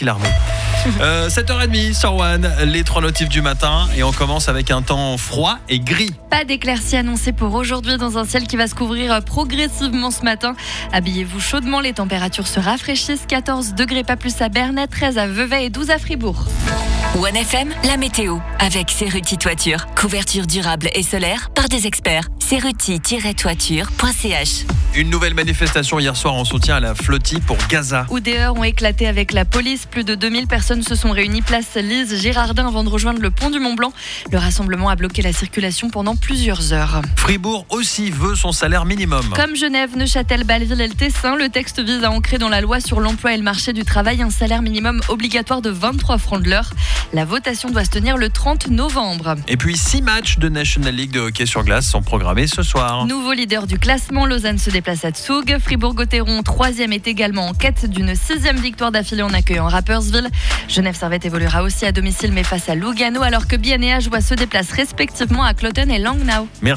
aussi l'armée. 7h30 sur One, les 3 notifs du matin et on commence avec un temps froid et gris. Pas d'éclaircies annoncées pour aujourd'hui dans un ciel qui va se couvrir progressivement ce matin. Habillez-vous chaudement, les températures se rafraîchissent. 14 degrés pas plus à Bernay, 13 à Vevey et 12 à Fribourg. One FM, la météo avec Cerruti Toiture. Couverture durable et solaire par des experts. Cerruti-toiture.ch. Une nouvelle manifestation hier soir en soutien à la flottille pour Gaza. Où des heurts ont éclaté avec la police. Plus de 2000 personnes se sont réunies place Lise Girardin avant de rejoindre le pont du Mont-Blanc. Le rassemblement a bloqué la circulation pendant plusieurs heures. Fribourg aussi veut son salaire minimum. Comme Genève, Neuchâtel, Bâle-Ville et le Tessin, le texte vise à ancrer dans la loi sur l'emploi et le marché du travail un salaire minimum obligatoire de 23 francs de l'heure. La votation doit se tenir le 30 novembre. Et puis 6 matchs de National League de hockey sur glace sont programmés ce soir. Nouveau leader du classement, Lausanne se déplace à Zug. Fribourg-Gotteron, 3e, est également en quête d'une 6e victoire d'affilée en accueillant Rapperswil. Genève-Servette évoluera aussi à domicile mais face à Lugano, alors que Biennéa se déplace respectivement à Cloton et Langnau.